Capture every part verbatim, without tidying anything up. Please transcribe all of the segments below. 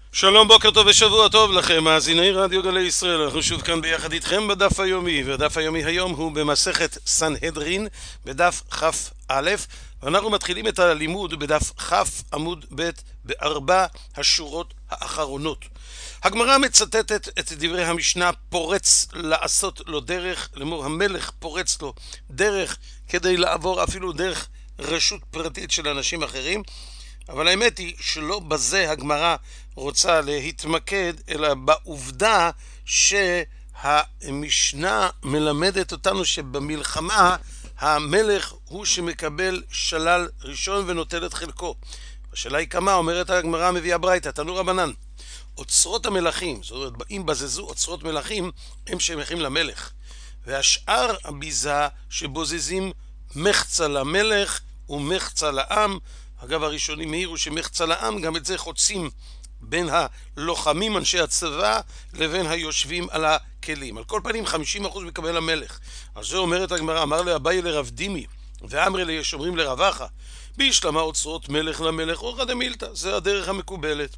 שלום, בוקר טוב ושבוע טוב לכם, מאזיני רדיו גלי ישראל. אנחנו שוב כאן ביחד איתכם בדף היומי, והדף היומי היום הוא במסכת סנהדרין בדף כ"א, ואנחנו מתחילים את הלימוד בדף כ' עמוד ב' בארבע השורות האחרונות. הגמרא מצטטת את דברי המשנה: פורץ לעשות לו דרך, לאמור המלך פורץ לו דרך כדי לעבור אפילו דרך רשות פרטית של אנשים אחרים. אבל האמת היא שלא בזה הגמרא רוצה להתמקד, אלא בעובדה שהמשנה מלמדת אותנו שבמלחמה המלך הוא שמקבל שלל ראשון ונוטל את חלקו. השאלה היא כמה, אומרת הגמרא המביאה ברייתא, תנו רבנן, אוצרות המלכים, זאת אומרת אם בזזו אוצרות מלכים, הם שייכים למלך, והשאר הביזה שבוזזים מחצה למלך ומחצה לעם. אגב, הראשונים העירו שמחצה לעם, גם את זה חוצים בין הלוחמים אנשי הצבא לבין היושבים על הכלים. על כל פנים חמישים אחוז מקבל המלך. אז זה אומרת הגמרא, אמר לאביי לרב דימי ואמרי לשומרים לרבחה, בישלמה אוצרות מלך למלך אורחא דמילתא, זה הדרך המקובלת.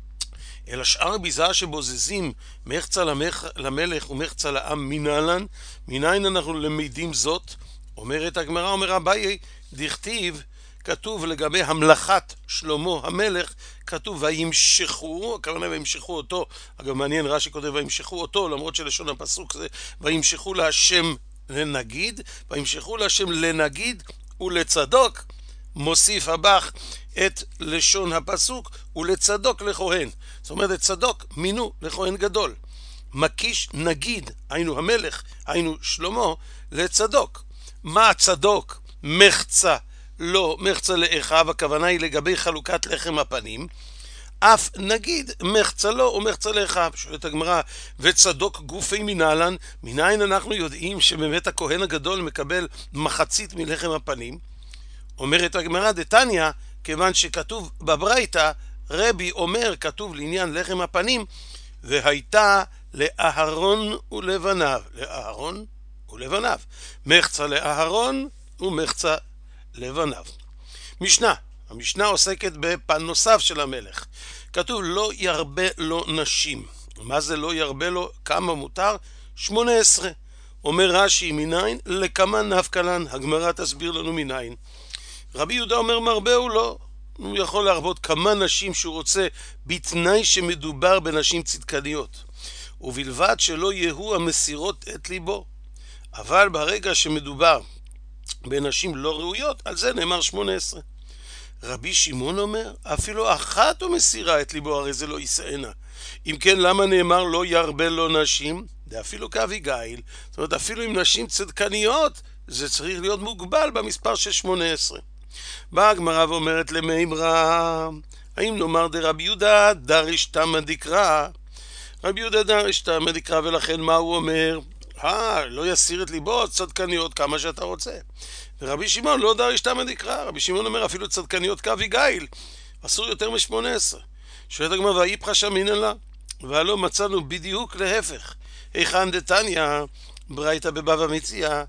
אלא שאר ביזה שבוזזים מחצה למלך ומחצה לעם מנהלן, מניין אנחנו למדים זאת? אומרת הגמרא, אומר אביי, דכתיב, כתוב לגבי המלכת שלמה המלך, כתוב וימשכו, הכוונה וימשכו אותו. אגב, מעניין, רש"י כותב וימשכו אותו, למרות שלשון הפסוק זה וימשכו להשם לנגיד, וימשכו להשם לנגיד ולצדוק. מוסיף הבח את לשון הפסוק ולצדוק לכהן, זאת אומרת את צדוק מינו לכהן גדול. מקיש נגיד, היינו המלך, היינו שלמה, לצדוק. מה הצדוק? מחצה לא, מחצה לאחיו, הכוונה היא לגבי חלוקת לחם הפנים. אף נגיד מחצה לו ומחצה לאחיו. שואלת הגמרא, וצדוק גופי מנהלן, מניין אנחנו יודעים שבאמת הכהן הגדול מקבל מחצית מלחם הפנים? אומרת הגמרא, דתניא, כיוון שכתוב בברייתא, רבי אומר, כתוב לעניין לחם הפנים, והייתה לאהרון ולבניו, לאהרון ולבניו, מחצה לאהרון ומחצה לבניו. משנה, המשנה עוסקת בפן נוסף של המלך. כתוב לא ירבה לו נשים. מה זה לא ירבה לו? כמה מותר? שמונה עשרה. אומר רש"י, מניין? לכמה נפקא לן? הגמרא תסביר לנו מניין. רבי יהודה אומר מרבה הוא לא. הוא יכול להרבות כמה נשים שהוא רוצה, בתנאי שמדובר בנשים צדקניות, ובלבד שלא יהיו המסירות את ליבו. אבל ברגע שמדובר בנשים לא ראויות, על זה נאמר שמונה עשרה. רבי שמעון אומר, אפילו אחת הוא מסירה את ליבו, הרי זה לא ישאנה. אם כן, למה נאמר לא ירבה לו נשים? זה אפילו כאביגיל, זאת אומרת אפילו עם נשים צדקניות, זה צריך להיות מוגבל במספר של שמונה עשרה. באה הגמרא ואומרת למימרא, האם נאמר דרבי יהודה דריש תמא דקרא? רבי יהודה דריש תמא דקרא, ולכן מה הוא אומר? אה, לא יסיר את ליבו, צדקניות כמה שאתה רוצה. ורבי שמעון לא דריש תמא דקרא, רבי שמעון אומר אפילו צדקניות כאביגיל, אסור יותר מ-שמונה עשרה. שואלת הגמרא, ואיפכא שמינן לה? והלא מצאנו בדיוק להפך. היכן דתניא, ברייתא בבבא מציעא,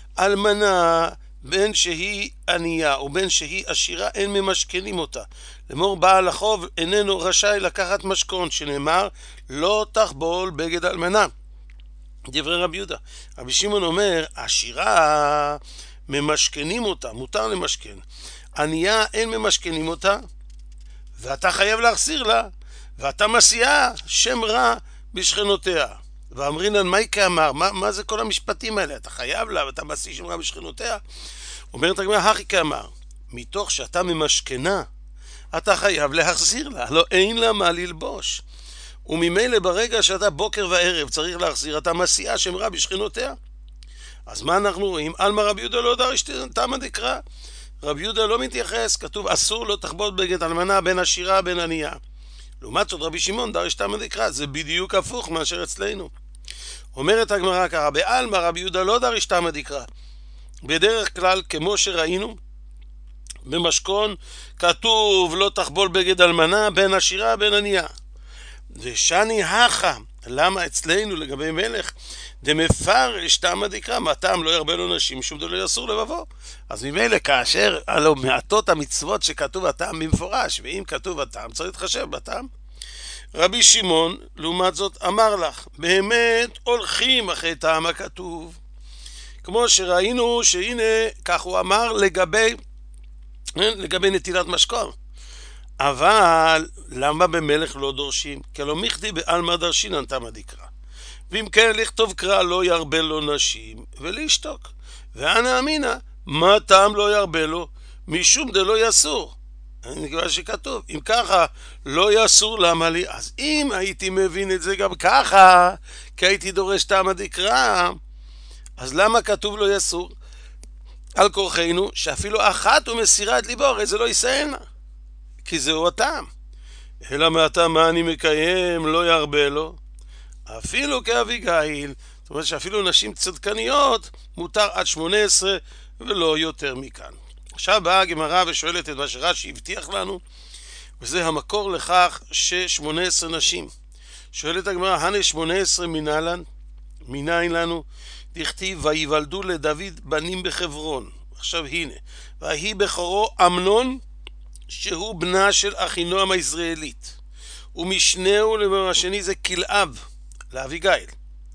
אלמנה בין שהיא ענייה ובין שהיא עשירה אין ממשכנים אותה. לאמור בעל החוב איננו רשאי לקחת משכון, שנאמר לא תחבול בגד אלמנה. דברי רבי יהודה. רבי שמעון אומר, עשירה ממשכנים אותה, מותר למשכן. ענייה אין ממשכנים אותה, ואתה חייב להחזיר לה, ואתה מסיעה שם רע בשכנותיה. ואמרינן, מה כאמר? מה, מה זה כל המשפטים האלה? אתה חייב לה, ואתה מסיע שם רע בשכנותיה? אומרת הגמרא, הכי כאמר, מתוך שאתה ממשכנה, אתה חייב להחזיר לה, לא אין לה מה ללבוש. וממילא ברגע שאתה בוקר וערב צריך להחזיר, אתה מסיעה שם רע בשכנותיה. אז מה אנחנו רואים? אלמא רבי יהודה לא דריש תמא דקרא. רבי יהודה לא מתייחס, כתוב אסור לא תחבול בגד אלמנה בין עשירה בין ענייה. לעומת זאת רבי שמעון דריש תמא דקרא, זה בדיוק הפוך מאשר אצלנו. אומרת הגמרא ככה, בעלמא רבי יהודה לא דריש תמא דקרא. בדרך כלל, כמו שראינו במשכון, כתוב לא תחבול בגד אלמנה בין עשירה בין ענייה. ושני הכה, למה אצלנו לגבי מלך דמפרש תמא דקרא, מה טעם לא ירבה לו נשים, שום דבר אסור לבבו. אז ממילא כאשר הלא מעטות המצוות שכתוב הטעם במפורש, ואם כתוב הטעם צריך להתחשב בטעם. רבי שמעון, לעומת זאת, אמר לך, באמת הולכים אחרי טעם הכתוב. כמו שראינו שהנה, כך הוא אמר לגבי, לגבי נטילת משכון. אבל למה במלך לא דורשים? כי לא מכדי בעלמא דרשינן תמא דקרא. ואם כן לכתוב קרא לא ירבה לו נשים ולשתוק. ואנא אמינא, מה טעם לא ירבה לו? משום דלא יסור. אני כבר שכתוב, אם ככה לא יסור, למה לי? אז אם הייתי מבין את זה גם ככה, כי הייתי דורש תמא דקרא, אז למה כתוב לא יסור? על כורחנו שאפילו אחת הוא מסירה את ליבו, הרי זה לא יסענה, כי זהו הטעם. אלא מהטעם מה אני מקיים לא ירבה לו, אפילו כאביגיל. זאת אומרת שאפילו נשים צדקניות מותר עד שמונה עשרה ולא יותר מכאן. עכשיו באה הגמרא ושואלת את מה שרש"י הבטיח לנו, וזה המקור לכך ש-שמונה עשרה נשים. שואלת הגמרא, הנה שמונה עשרה מנהלן, מניין לנו? דכתיב ויוולדו לדוד בנים בחברון. עכשיו הנה, ויהי בכורו אמנון, שהוא בנה של אחינועם היזרעאלית, ומשנהו לשני זה כלאב לאביגיל,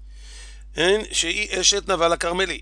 שהיא אשת נבל הכרמלי,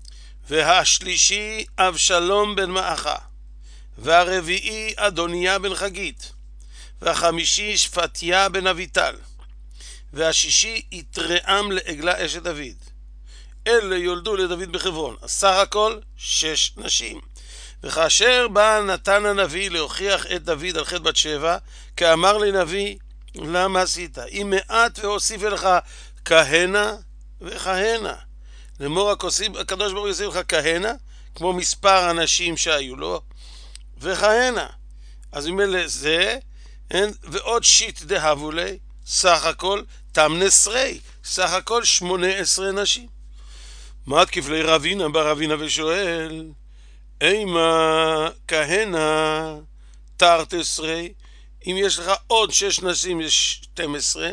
והשלישי אבשלום בן מעכה, והרביעי אדוניה בן חגית, והחמישי שפטיה בן אביטל, והשישי יתרעם לעגלה אשת דוד. אלה יולדו לדוד בחברון. אז סך הכל שש נשים. וכאשר בא נתן הנביא להוכיח את דוד על חטא בת שבע, כאמר לנביא, למה עשית? אם מעט והוסיף לך כהנה וכהנה. לאמור הקדוש ברוך הוא יוסיף לך כהנה, כמו מספר הנשים שהיו לו, וכהנה. אז ממילא זה, ועוד שיט דהבו לי, סך הכל תמנסרי, סך הכל שמונה עשרה נשים. מה תקיף לי רבינה בא רבינה ושואל, אימה כהנה תרתסרי, אם יש לך עוד שש נשים יש שתים עשרה,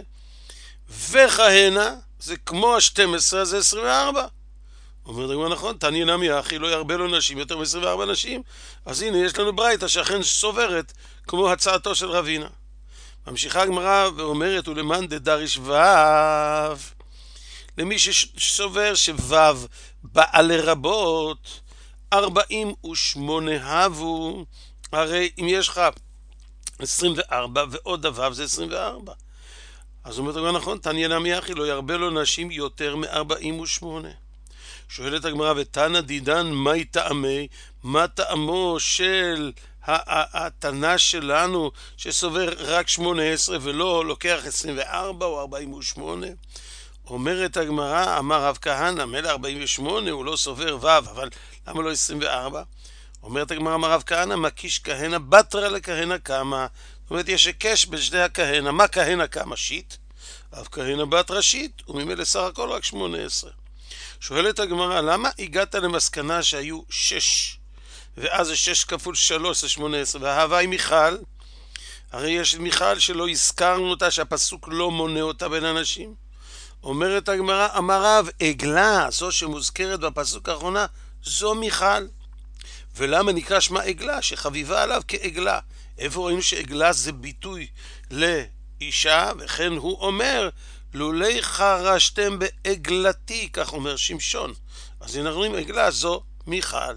וכהנה זה כמו ה-שתים עשרה, זה עשרים וארבע. אומר דגמר נכון, תניא נמי אחי לא ירבה לו נשים, יותר מ-עשרים וארבע נשים. אז הנה יש לנו ברייתא שאכן סוברת כמו הצעתו של רבינה. ממשיכה הגמרא ואומרת, ולמאן דדריש וו, למי שסובר שוו באה לרבות, ארבעים ושמונה הבו, הרי אם יש לך עשרים וארבע ועוד הוו זה עשרים וארבע. אז הוא אומר נכון, תניא נמי אחי לא ירבה לו נשים יותר מ-ארבעים ושמונה. שואלת הגמרא, ותנא דידן מהי טעמי? מה טעמו של התנא שלנו שסובר רק שמונה עשרה ולא לוקח עשרים וארבע או ארבעים ושמונה? אומרת הגמרא, אמר רב כהנא, מילא ארבעים ושמונה הוא לא סובר וו, אבל למה לא עשרים וארבע? אומרת הגמרא, אמר רב כהנא, מקיש כהנא בתרא לכהנא קמא. זאת אומרת יש הקש בין שני הכהנא. מה כהנא קמא? שיט. רב כהנא בתרא שיט, וממילא סך הכל רק שמונה עשרה. שואלת הגמרא, למה הגעת למסקנה שהיו שש, ואז זה שש כפול שלוש זה שמונה עשרה, וההווי מיכל? הרי יש מיכל שלא הזכרנו אותה, שהפסוק לא מונה אותה בין אנשים. אומרת הגמרא, אמר רב, עגלה, זו שמוזכרת בפסוק האחרונה, זו מיכל. ולמה נקרא שמה עגלה? שחביבה עליו כעגלה. איפה רואים שעגלה זה ביטוי לאישה? וכן הוא אומר, לולי חרשתם בעגלתי, כך אומר שמשון. אז הנה רואים עגלה זו מיכל.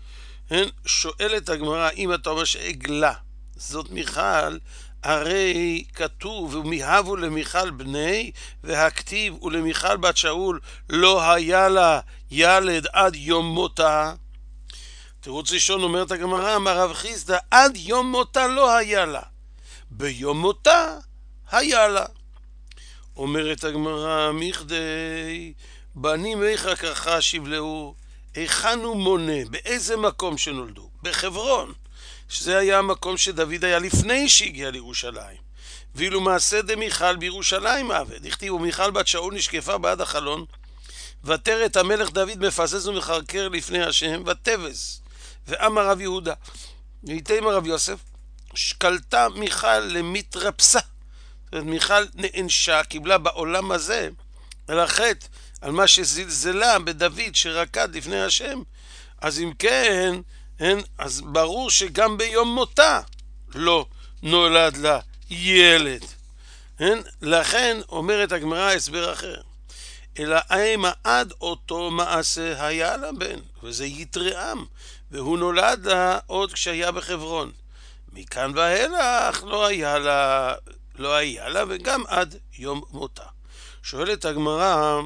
שואלת הגמרא, אם אתה אומר שעגלה זאת מיכל, הרי כתוב ומיהבו למיכל בני, והכתיב ולמיכל בת שאול לא היה לה ילד עד יום מותה. תירוץ ראשון אומרת הגמרא, אמר רב חיסדא, עד יום מותה לא היה לה, ביום מותה היה לה. אומרת הגמרא, מכדי בנים איכה ככה שיבלעו, היכן הוא מונה, באיזה מקום שנולדו? בחברון, שזה היה המקום שדוד היה לפני שהגיע לירושלים. ואילו מעשה דמיכל בירושלים עבד, הכתיבו מיכל בת שאול נשקפה בעד החלון, ותרת המלך דוד מפסס ומחרקר לפני השם, ותבז. ואמר רב יהודה, ויתאמר רב יוסף, שקלתה מיכל למתרפסה. זאת אומרת, מיכל נענשה, קיבלה בעולם הזה על החטא, על מה שזלזלה בדוד שרקד לפני השם. אז אם כן, אין, אז ברור שגם ביום מותה לא נולד לה ילד. כן? לכן אומרת הגמרא הסבר אחר. אלא אימה עד אותו מעשה היה לה בן, וזה יתרעם, והוא נולד לה עוד כשהיה בחברון. מכאן ואילך לא היה לה, לא היה לה, וגם עד יום מותה. שואלת הגמרא,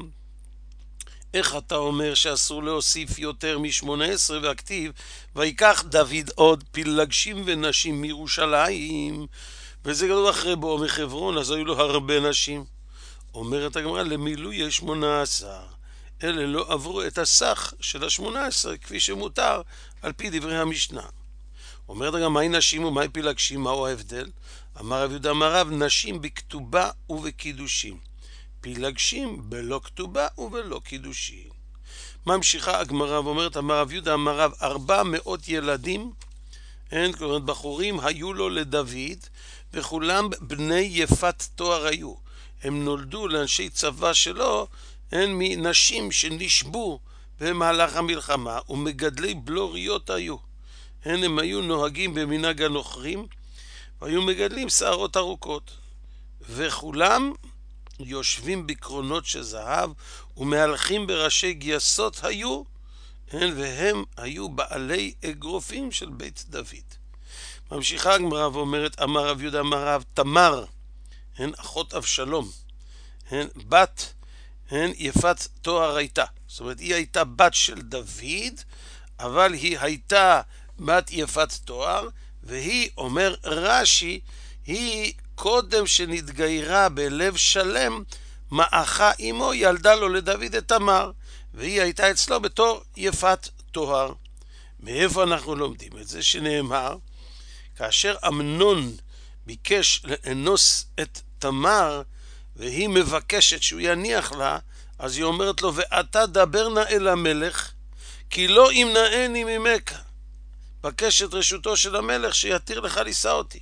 איך אתה אומר שאסור להוסיף יותר מ-שמונה עשרה והכתיב, ויקח דוד עוד פילגשים ונשים מירושלים, וזה כתוב אחרי בואו מחברון, אז היו לו הרבה נשים. אומרת הגמרא, למילוי שמונה עשר, אלה לא עברו את הסך של השמונה עשר כפי שמותר על פי דברי המשנה. אומרת הגמרא, מהי נשים ומהי פילגשים, מהו ההבדל? אמר רב יהודה אמר רב, נשים בכתובה ובקידושים, פילגשים בלא כתובה ובלא קידושין. ממשיכה הגמרא ואומרת, אמר רב יהודה אמר רב, ארבע מאות ילדים, אין כלומר בחורים היו לו לדוד, וכולם בני יפת תואר היו. הם נולדו לאנשי צבא שלו, הן מנשים שנשבו במהלך המלחמה, ומגדלי בלוריות היו. הן הם היו נוהגים במנהג הנוכרים, והיו מגדלים שערות ארוכות. וכולם יושבים בקרונות של זהב, ומהלכים בראשי גייסות היו, הן והם היו בעלי אגרופים של בית דוד. ממשיכה הגמרא ואומרת, אמר רב יהודה אמר רב, תמר, הן אחות אבשלום, הן בת, הן יפת תואר הייתה. זאת אומרת, היא הייתה בת של דוד, אבל היא הייתה בת יפת תואר, והיא, אומר רש"י, היא קודם שנתגיירה בלב שלם, מאחה אמו ילדה לו לדוד את תמר, והיא הייתה אצלו בתור יפת תואר. מאיפה אנחנו לומדים את זה? שנאמר, כאשר אמנון ביקש לאנוס את תמר, והיא מבקשת שהוא יניח לה, אז היא אומרת לו, ואתה דבר נא אל המלך, כי לא ימנעני ממך. בקש את רשותו של המלך שיתיר לך לישא אותי.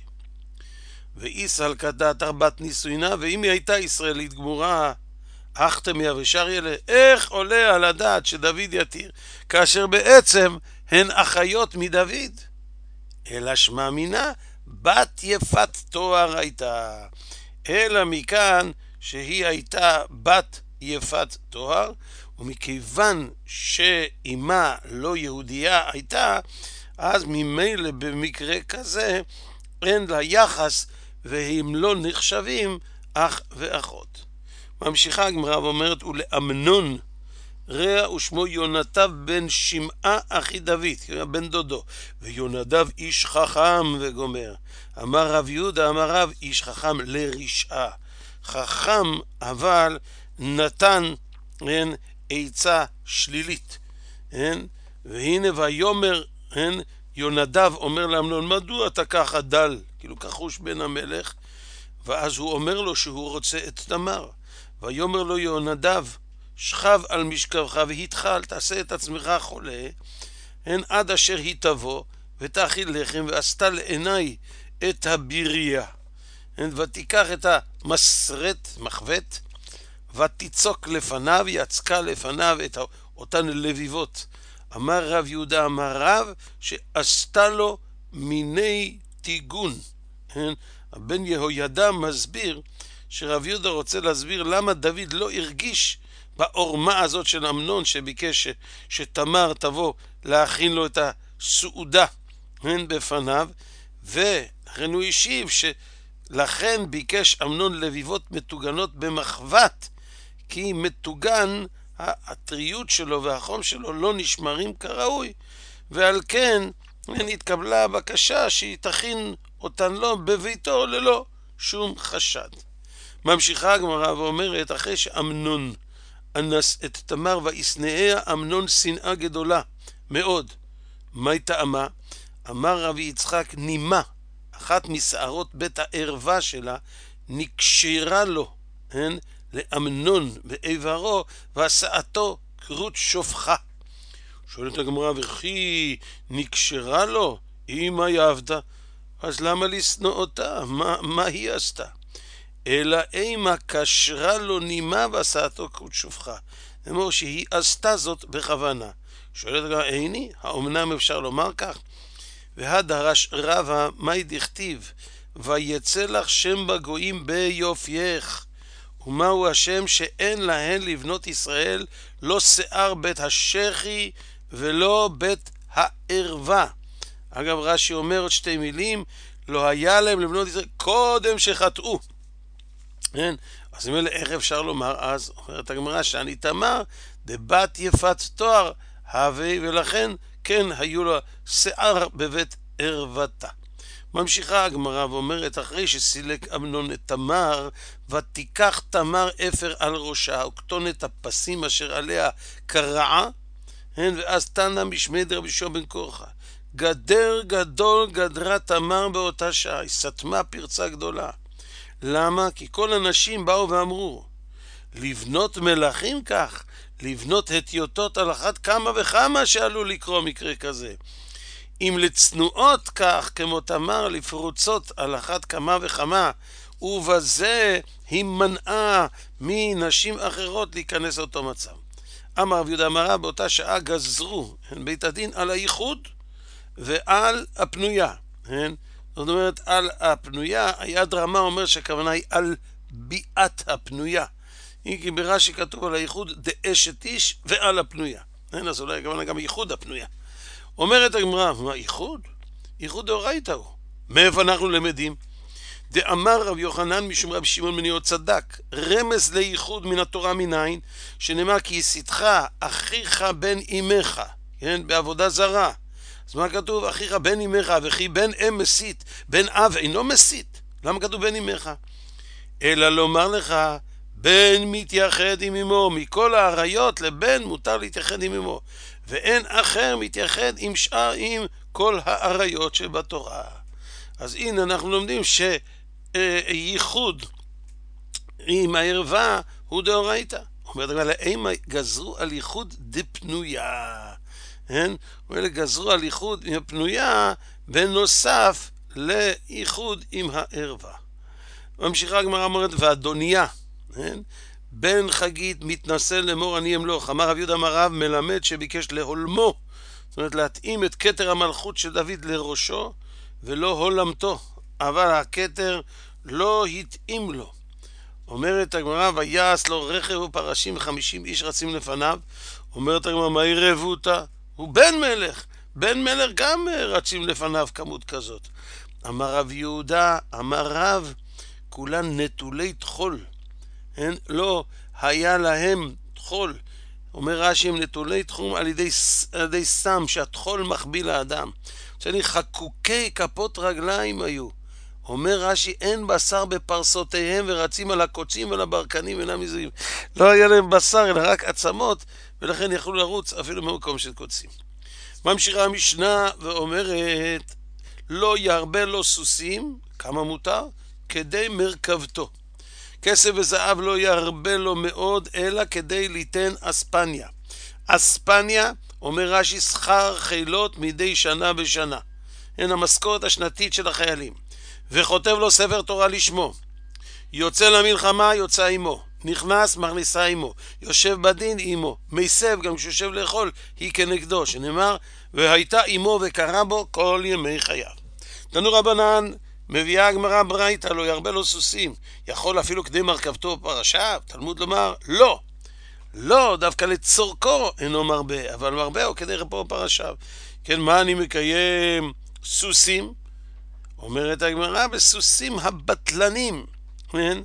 ואיסל כדת ארבעת נישואינה, ואם היא הייתה ישראלית גמורה, אחתמיה ושריילה, איך עולה על הדעת שדוד יתיר, כאשר בעצם הן אחיות מדוד? אלא שמה מינה, בת יפת תואר הייתה. אלא מכאן שהיא הייתה בת יפת תואר, ומכיוון שאימה לא יהודייה הייתה, אז ממילא במקרה כזה אין לה יחס, והם לא נחשבים אח ואחות. ממשיכה הגמרא ואומרת, ולאמנון רע ושמו יונדב בן שמעה אחי דוד, בן דודו, ויונדב איש חכם וגומר. אמר רב יהודה אמר רב, איש חכם לרשעה, חכם אבל נתן הן עצה שלילית. הן, והנה ויומר הן, יונדב אומר לאמנון, מדוע אתה ככה דל, כאילו כחוש בן המלך? ואז הוא אומר לו שהוא רוצה את תמר. ויומר לו יונדב, שכב על משכבך והתחל, תעשה את עצמך חולה, הן עד אשר היא תבוא ותאכיל לחם, ועשתה לעיניי את הביריה, הן ותיקח את המסרת, מחבת, ותיצוק לפניו, יצקה לפניו את אותן לביבות. אמר רב יהודה אמר רב, שעשתה לו מיני תיגון. הבן יהוידע מסביר שרב יהודה רוצה להסביר למה דוד לא הרגיש בעורמה הזאת של אמנון שביקש שתמר תבוא להכין לו את הסעודה הן בפניו, ולכן הוא השיב שלכן ביקש אמנון לביבות מתוגנות במחבת, כי מתוגן הטריות שלו והחום שלו לא נשמרים כראוי, ועל כן התקבלה הבקשה שהיא תכין אותן לו בביתו ללא שום חשד. ממשיכה הגמרא ואומרת, אחרי שאמנון אנס את תמר וישנאה אמנון שנאה גדולה מאוד, מה טעמה? אמר רבי יצחק, נימה, אחת משערות בית הערווה שלה, נקשרה לו, הן, לאמנון באיברו, ועשאתו כרות שופחה. שואלת הגמרא, וכי נקשרה לו? אמא יעבדה, אז למה לשנוא אותה? מה, מה היא עשתה? אלא אימה קשרה לו נימה ועשאתו כרות שופחה. זאת אומרת שהיא עשתה זאת בכוונה. שואלת הגמרא, איני, האומנם אפשר לומר כך? והדרש רבא, מאי דכתיב, ויצא לך שם בגויים ביופייך. ומהו השם? שאין להן לבנות ישראל לא שיער בית השכי ולא בית הערווה. אגב, רש"י אומר עוד שתי מילים, לא היה להם לבנות ישראל קודם שחטאו. כן? אז אם אלה, איך אפשר לומר אז? אומרת הגמרא, שאני תמר דבת יפת תואר הווי, ולכן כן היו לה שיער בבית ערוותה. ממשיכה הגמרא ואומרת, אחרי שסילק אמנון את תמר, ותיקח תמר אפר על ראשה, וקטון את הפסים אשר עליה קרעה, ואז תנא משמי דרבי יהושע בן קורחה. גדר גדול גדרה תמר באותה שעה, היא סתמה פרצה גדולה. למה? כי כל הנשים באו ואמרו, לבנות מלכים כך, לבנות הטיוטות על אחת כמה וכמה שעלול לקרוא מקרה כזה. אם לצנועות כך כמו תמר לפרוצות על אחת כמה וכמה, ובזה היא מנעה מנשים אחרות להיכנס לאותו מצב. אמר רב יהודה אמר רב, באותה שעה גזרו בית הדין על הייחוד ועל הפנויה. זאת אומרת, על הפנויה, היד רמה אומר שהכוונה היא על ביאת הפנויה. כי ברש"י כתוב על הייחוד דאשת איש ועל הפנויה. אז אולי הכוונה גם ייחוד הפנויה. אומרת הגמרא, מה ייחוד? ייחוד דאורייתא הוא. מאיפה אנחנו למדים? דאמר רב יוחנן משום רב שמעון בן יהודה צדק, רמז לייחוד מן התורה מניין, שנאמר כי יסיתך אחיך בן אמך, כן, בעבודה זרה. אז מה כתוב? אחיך בן אמך, וכי בן אם מסית, בן אב אינו מסית. למה כתוב בן אמך? אלא לומר לך, בן מתייחד עם אמו, מכל העריות לבן מותר להתייחד עם אמו, ואין אחר מתייחד עם שאר עם כל העריות שבתורה. אז הנה אנחנו לומדים שייחוד עם הערווה הוא דאורייתא. אומרת הגמרא, למה גזרו על ייחוד דפנויה? ואלה גזרו על ייחוד עם הפנויה בנוסף לייחוד עם הערווה. ממשיכה הגמרא אומרת, ואדוניה בן חגית מתנשא לאמור אני אמלוך. אמר רב יהודה אמר רב, מלמד שביקש להולמו, זאת אומרת להתאים את כתר המלכות של דוד לראשו ולא הולמתו, אבל הכתר לא התאים לו. אומרת הגמרא, ויעש לו רכב ופרשים וחמישים איש רצים לפניו. אומרת הגמרא, מה ירבותא? הוא בן מלך, בן מלך גם רצים לפניו כמות כזאת. אמר רב יהודה, אמר רב, כולן נטולי תחול, אין, לא היה להם תחול. אומר רש"י, הם נטולי תחום על ידי, על ידי סם, שהתחול מחביא לאדם. שאני חקוקי כפות רגליים היו. אומר רש"י, אין בשר בפרסותיהם, ורצים על הקוצים ועל הברקנים אינם מזוהים. לא היה להם בשר אלא רק עצמות, ולכן יכלו לרוץ אפילו במקום של קוצים. ממשיכה המשנה ואומרת, לא ירבה לו סוסים, כמה מותר? כדי מרכבתו. כסף וזהב לא ירבה לו מאוד, אלא כדי ליתן אספניה. אספניה, אומר רש"י, שכר חילות מדי שנה בשנה. הן המשכורת השנתית של החיילים. וכותב לו ספר תורה לשמו. יוצא למלחמה, יוצא עמו. נכנס, מכניסה עמו. יושב בדין עמו. מסב, גם כשיושב לאכול, היא כנגדו. שנאמר, והייתה עמו וקרא בו כל ימי חייו. תנו רבנן, מביאה הגמרא ברייתא, לא ירבה לו סוסים. יכול אפילו כדי מרכבתו פרשה? תלמוד לומר, לא. לא, דווקא לצורכו אינו מרבה, אבל מרבה הוא כדי רפוא פרשיו. כן, מה אני מקיים? סוסים. אומרת הגמרא, בסוסים הבטלנים, כן?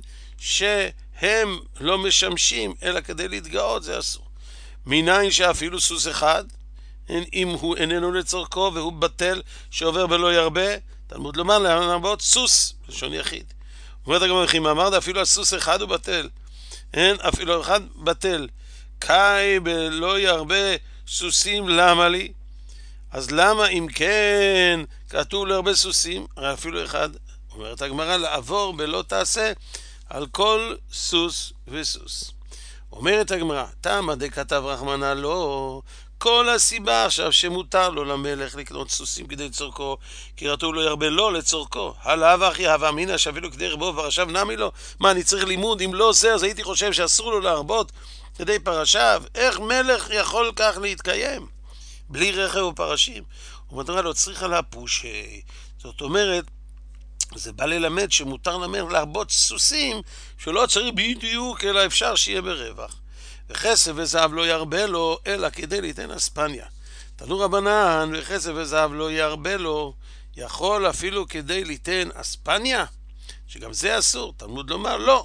שהם לא משמשים, אלא כדי להתגאות, זה אסור. מניין שאפילו סוס אחד, אם הוא איננו לצורכו והוא בטל שעובר בלא ירבה, תלמוד לומר להרבות סוס, לשון יחיד. אומרת הגמרא, וכי מאמר אפילו הסוס אחד הוא בטל, אין אפילו אחד בטל. קאי בלא ירבה סוסים, למה לי? אז למה אם כן כתוב להרבה סוסים, הרי אפילו אחד, אומרת הגמרא, לעבור בלא תעשה על כל סוס וסוס. אומרת הגמרא, תמה דכתב רחמנא לא, כל הסיבה עכשיו שמותר לו למלך לקנות סוסים כדי צורכו, כי כתוב לו ירבה לא לצורכו. הלאה ואחי הווה אמינא שאפילו כדי רבו פרשיו נמי לו. מה, אני צריך לימוד? אם לא זה, אז הייתי חושב שאסור לו להרבות כדי פרשיו. איך מלך יכול כך להתקיים בלי רכב ופרשים? ומטרה לא צריכה להפוש. זאת אומרת, זה בא ללמד שמותר למלך להרבות סוסים, שלא צריך בדיוק, אלא אפשר שיהיה ברווח. וכסף וזהב לא ירבה לו, אלא כדי ליתן אספניה. תנו רבנן, וכסף וזהב לא ירבה לו, יכול אפילו כדי ליתן אספניה? שגם זה אסור. תלמוד לומר לא.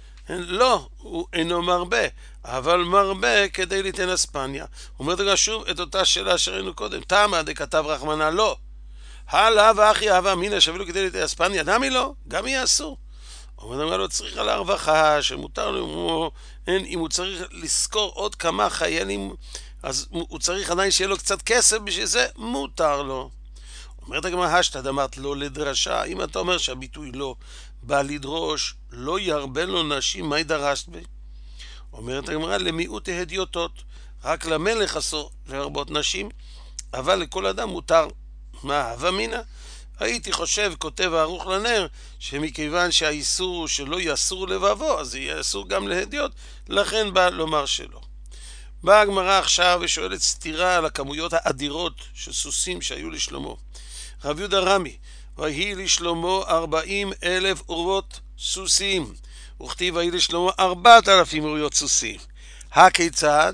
לא, הוא אינו מרבה, אבל מרבה כדי ליתן אספניה. אומרת גם שוב את אותה שאלה שראינו קודם. תמה דכתב רחמנא לא. הלאה ואחי אהבה אמינא שאפילו כדי ליתן אספניה, דמי לא, גם יהיה אסור. אומרת גם לא צריך על הרווחה, שמותר לו, אם הוא צריך לזכור עוד כמה חיילים, אז הוא צריך עדיין שיהיה לו קצת כסף, בשביל זה מותר לו. אומרת הגמרא השתא דאמרת לא לדרשה, אם אתה אומר שהביטוי לא בא לדרוש, לא ירבה לו נשים, מה דרשת בי? אומרת הגמרא למיעוט ההדיוטות, רק למלך אסור להרבות נשים, אבל לכל אדם מותר. מה הווה אמינא? הייתי חושב, כותב הערוך לנר, שמכיוון שהאיסור הוא שלא יאסור לבבו, אז יהיה אסור גם להדיוט, לכן בא לומר שלא. באה הגמרא עכשיו ושואלת סתירה על הכמויות האדירות של סוסים שהיו לשלמה. רב יהודה רמי, ויהי לשלמה ארבעים אלף אורוות סוסים, וכתיב ויהי לשלמה ארבעת אלפים אוריות סוסים. הכיצד?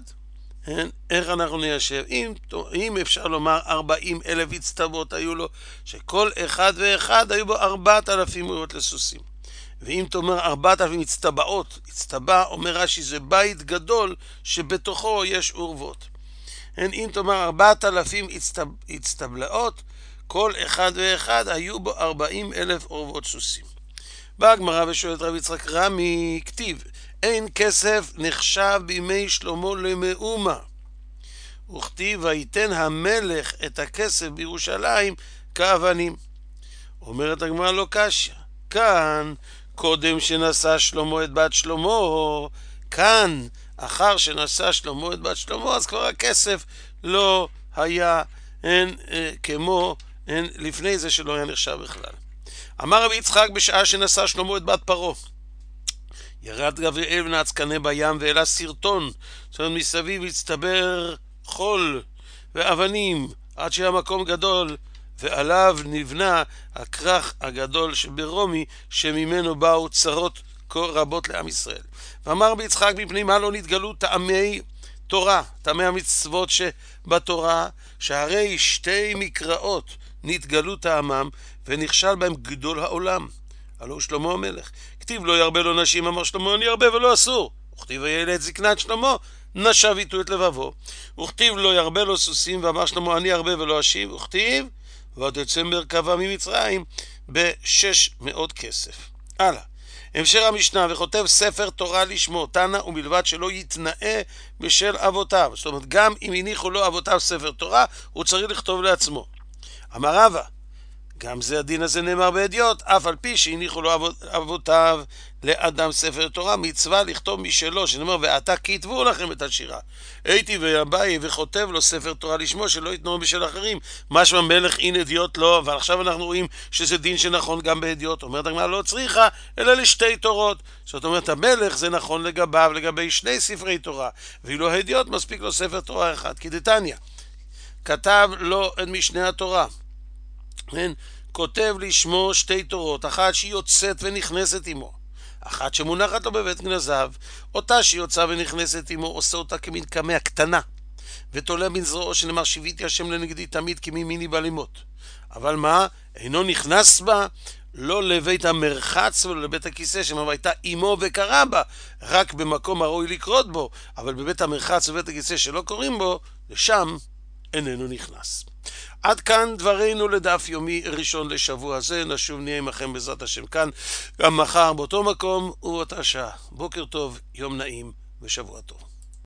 איך אנחנו ניישב? אם, אם אפשר לומר ארבעים אלף הצטבות היו לו, שכל אחד ואחד היו בו ארבעת אלפים אורוות לסוסים. ואם תאמר ארבעת אלפים הצטבעות, הצטבע אומר רש"י זה בית גדול שבתוכו יש אורוות. אם תאמר ארבעת אלפים הצטב, הצטבלעות, כל אחד ואחד היו בו ארבעים אלף אורוות סוסים. באה הגמרא ושואלת רב יצחק רמי, כתיב אין כסף נחשב בימי שלמה למאומה, וכתיב ויתן המלך את הכסף בירושלים כאבנים. אומרת הגמרא לא קשיא, כאן קודם שנשא שלמה את בת שלמה, כאן אחר שנשא שלמה את בת שלמה, אז כבר הכסף לא היה אין, אה, כמו אין, לפני זה שלא היה נחשב בכלל. אמר רבי יצחק בשעה שנשא שלמה את בת פרעה, ירד גבריאל ונעץ קנה בים והעלה סרטון, זאת אומרת מסביב הצטבר חול ואבנים עד שהיה מקום גדול, ועליו נבנה הכרך הגדול שברומי, שממנו באו צרות כה רבות לעם ישראל. ואמר רבי יצחק מפני מה לא נתגלו טעמי תורה, טעמי המצוות שבתורה, שהרי שתי מקראות נתגלו טעמם ונכשל בהם גדול העולם. הלא שלמה המלך, כתיב לא ירבה לו נשים, אמר שלמה אני ירבה ולא אסור, וכתיב ויעלה את זקנת שלמה, נשב איתו את לבבו. וכתיב לא ירבה לו סוסים, ואמר שלמה אני ירבה ולא אשיב, וכתיב ודצמבר קבע ממצרים בשש מאות כסף. הלאה, המשך המשנה, וכותב ספר תורה לשמו, תנא ומלבד שלא יתנאה בשל אבותיו. זאת אומרת גם אם הניחו לו אבותיו ספר תורה, הוא צריך לכתוב לעצמו. אמר רבא, גם זה הדין הזה נאמר בהדיוט, אף על פי שהניחו לו אבות, אבותיו לאדם ספר תורה, מצווה לכתוב משלו, שנאמר ועתה כתבו לכם את השירה. הייתי ויבאי וכותב לו ספר תורה לשמו, שלא יתנו בשל אחרים. משמע מלך אין הדיוט לא, אבל עכשיו אנחנו רואים שזה דין שנכון גם בהדיוט. אומרת הגמרא לא צריכה, אלא לשתי תורות. זאת אומרת המלך זה נכון לגביו, לגבי שני ספרי תורה, ואילו הדיוט מספיק לו ספר תורה אחד. כי דתניא, כתב לו את משנה התורה, כן? כותב לשמו שתי תורות, אחת שהיא יוצאת ונכנסת עמו, אחת שמונחת לו בבית גנזיו. אותה שהיא יוצאה ונכנסת עמו עושה אותה כמין קמע קטנה, ותולה מן זרועו שנאמר שיוויתי השם לנגדי תמיד כמימיני בלימות. אבל מה? אינו נכנס בה לא לבית המרחץ ולא לבית הכיסא, שמה הייתה עמו וקרא בה רק במקום הראוי לקרות בו, אבל בבית המרחץ ובית הכיסא שלא קוראים בו, לשם איננו נכנס. עד כאן דברינו לדף יומי ראשון לשבוע זה. נשוב נהיה עמכם בעזרת השם כאן גם מחר באותו מקום ובאותה שעה. בוקר טוב, יום נעים ושבוע טוב.